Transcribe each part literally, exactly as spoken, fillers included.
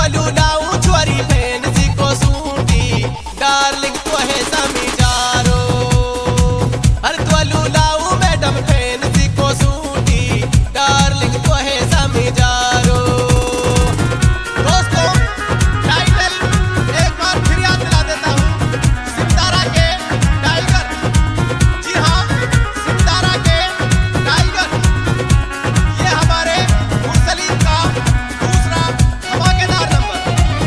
त्वलू लाऊं छोरी फैंसी को सूटी डार्लिंग तो है समीजारो हर त्वलू लाऊं मैडम फैंसी को सूटी डार्लिंग तो है समीजारो। दोस्तों टाइटल एक बार फिर याद दिला देता हूँ, सितारा के टाइगर। जी हाँ, सितारा के टाइगर। ये हमारे मुरसलीन का दूसरा धमाकेदार नंबर।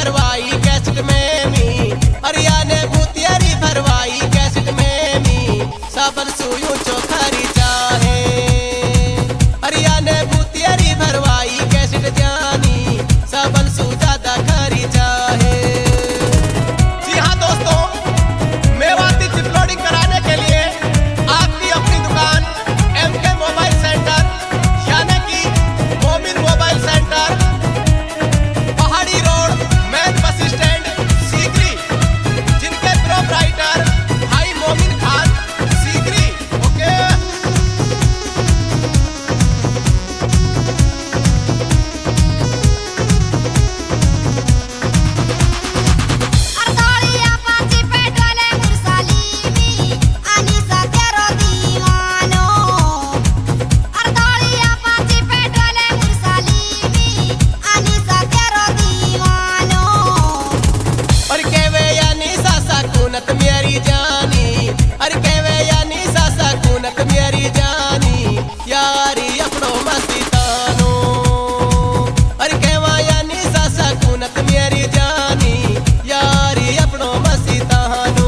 भरवाई कैसेट में मी अरिया ने भूतियारी भरवाई कैसेट में मी सबल सुयू चोखरी चाहे अरिया ने भूतियारी भरवाई कैसेट जानी सबल सु ज्यादा खरी चाहे। जी हाँ दोस्तों, मेवाती चिप लोडिंग कराने के लिए आपकी अपनी दुकान एम के मोबाइल सेंटर यानी कि Momin mobile centre, Pahadi road, main bus stand, Sikri, जिनके प्रोप्राइटर भाई मोमिन खान सीकरी। ओके मेरी जानी अरे कहवे यानी सासा कुनत मेरी जानी यारी अपनो मस्तानो अरे कहवा यानी सासा कुनत मेरी जानी यारी अपनो मस्तानो।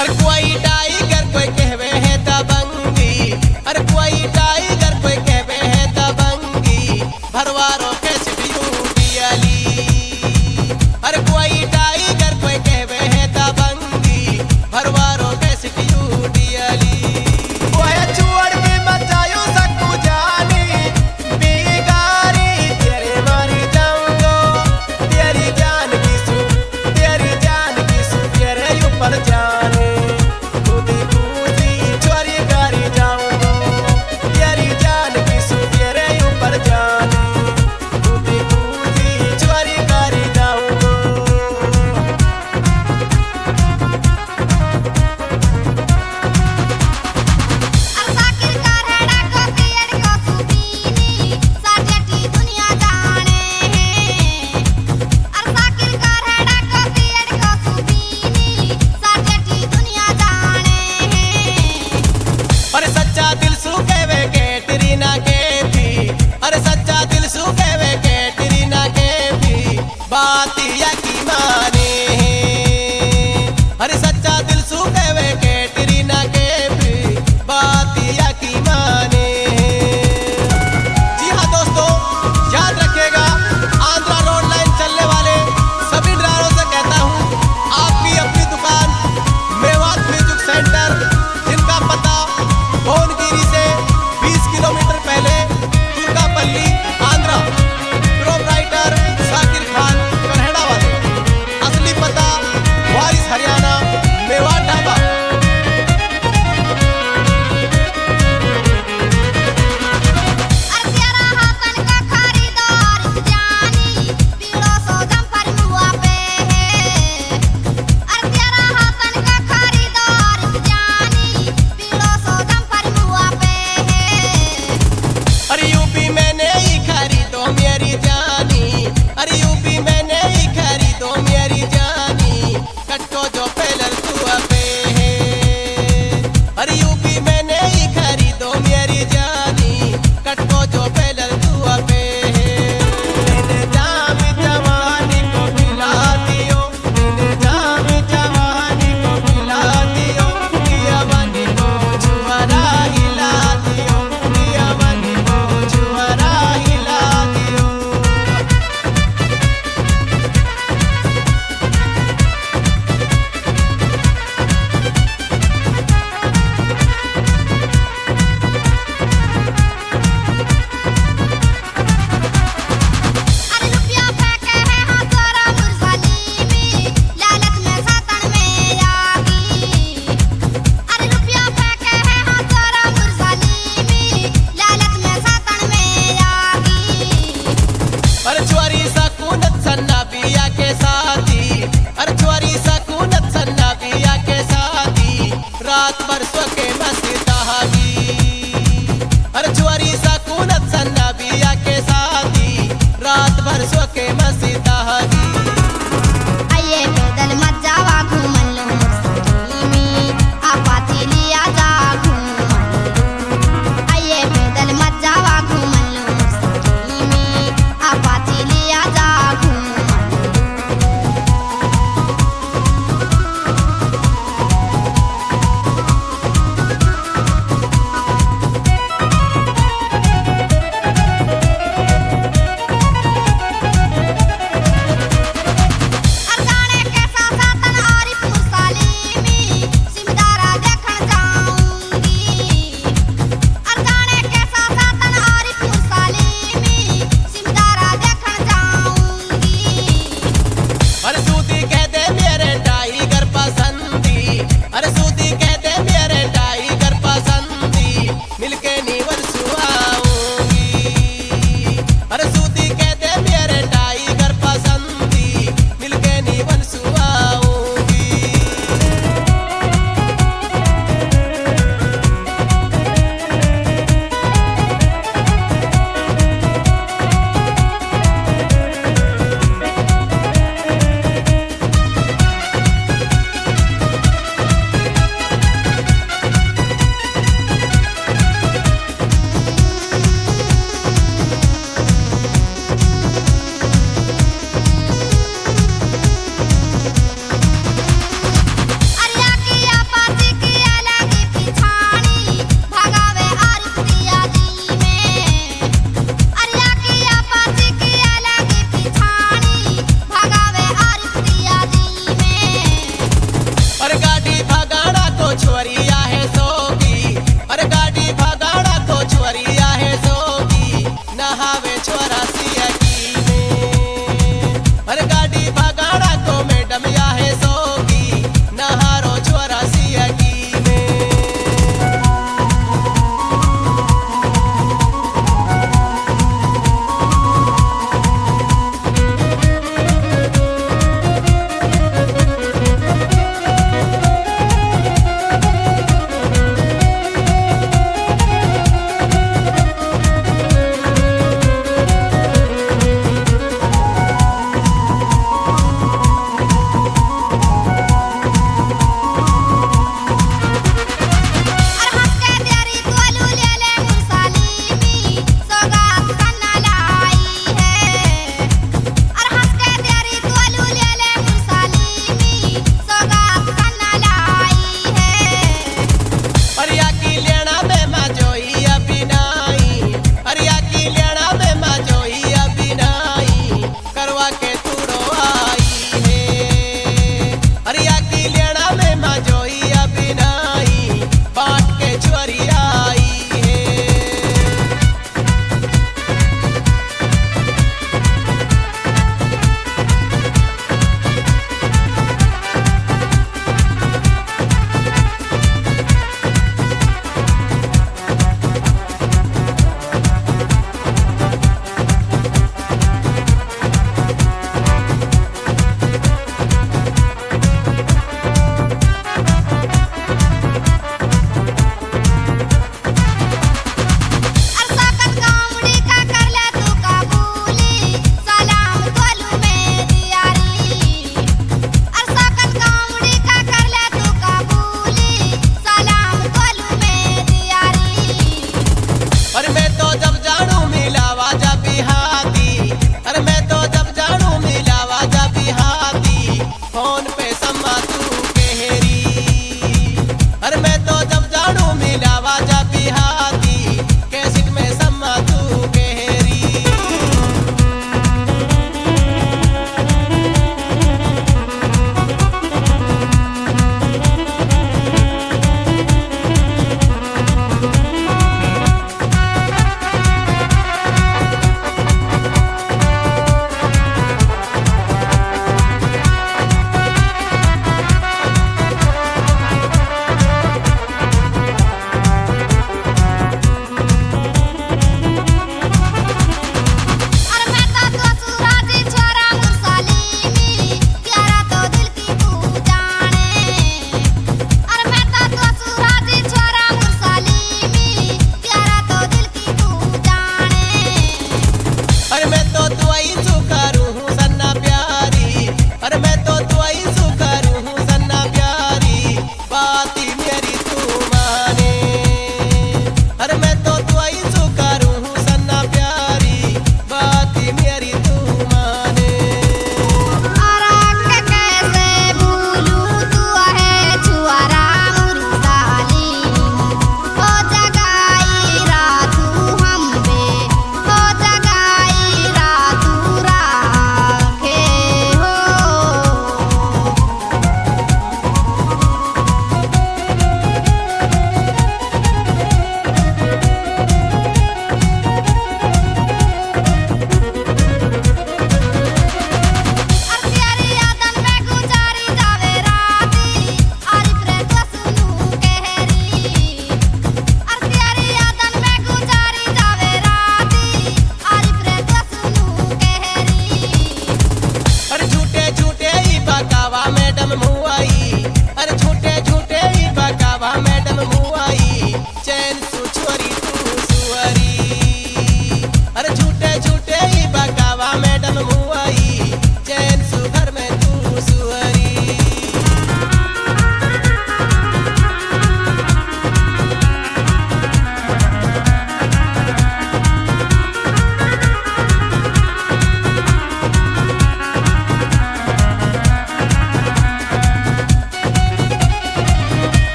अरे कोई टाइगर कोई कहवे है दबंगी, अरे कोई टाइगर कोई कहवे है दबंगी, भरवारों के सिटियू डियली। अरे कोई टाइगर कोई कहवे है दबंगी, भरवारों के सिटियू डियली। ओए चुअड़ में मचायो सकू जानी, बिगारी तेरे मारी जाऊंगो, तेरी जान की सु, तेरी जान की सु तेरे ऊपर जाने, कूदी कूदी चोरी करी जाऊंगो, तेरी जान की सु तेरे ऊपर जाने, कूदी कूदी चोरी करी जाऊंगो। अरसाकिर का रेड़ा को पेड़ को सुबीनी साजेटी दुनिया जाने हैं। अरसाकिर का रेड़ा को पेड़ को सुबीनी साजेटी दुनिया जाने हैं। अरे सच्चा दिल सुखेवे कैटरीना कैफी, अरे सच्चा दिल सुखेवे कैटरीना कैफी, बात यकी माने। अरे सच्चा दिल सुखेवे कैटरीना कैफी, बात यकी माने। जी हाँ दोस्तों, याद रखिएगा, आंध्रा रोड लाइन चलने वाले सभी ड्राइवरों से कहता हूँ, आपकी अपनी दुकान मेवात म्यूजिक सेंटर, जिनका पता भुवनगिरी से बीस किलोमीटर पहले तुर्कापल्ली आंध्रा, प्रोपराइटर शाकिर खान कन्हेड़ा वाले, असली पता वारिस हरियाणा मेवात ढाबा। अरसियारा हाथन का खरीदार जानी पीड़ो सो जंपर मुआ पे है। अरसियारा हाथन का खरीदार जानी पीड़ो सो जंपर मुआ पे है। अरे यूपी में नहीं खरीदो मेरी जानी, अरे यूपी में नहीं खरीदो मेरी जानी, कट्टो जो पेलर तू पे है। अरे यूपी में नहीं खरीदो मेरी जानी, कट्टो जो पेलर तू पे है। मैंने जाम जवानी को पिला दियो, मैंने जाम जवानी को पिला दियो, दिया बनी को छुआरा हिला दियो, दिया बनी को छुआरा हिला दियो। अरे रुपया फेंके हैं हजारा मुरसलीमी, लालच में सातन में आगी। अरे रुपया फेंके हैं हजारा मुरसलीमी, लालच में सातन में आगी। अरे चोरी सकूनत सन्ना पिया के साथी, अरे चोरी सकूनत सन्ना पिया के साथी, रात भर सो के मस्ताहगी। अरे चोरी सकूनत सन्ना पिया के साथी, रात भर सो के मस्ताहगी। आइए पैदल मत जावा घूमन लो मुरसलीमी, आपाती लिया जा घूमन। आइए पैदल मत जावा घूमन लो मुरसलीमी, आपाती लिया जा घूमन। अरजाने कैसा सातन आरिफ मुरसलीमी, सिमदारा देखण जाऊंगी। अरजाने कैसा सातन आरिफ मुरसलीमी, सिमदारा देखण जाऊंगी। अरे सूदी कह दे मेरे टाइगर पसंदी, अरे सूदी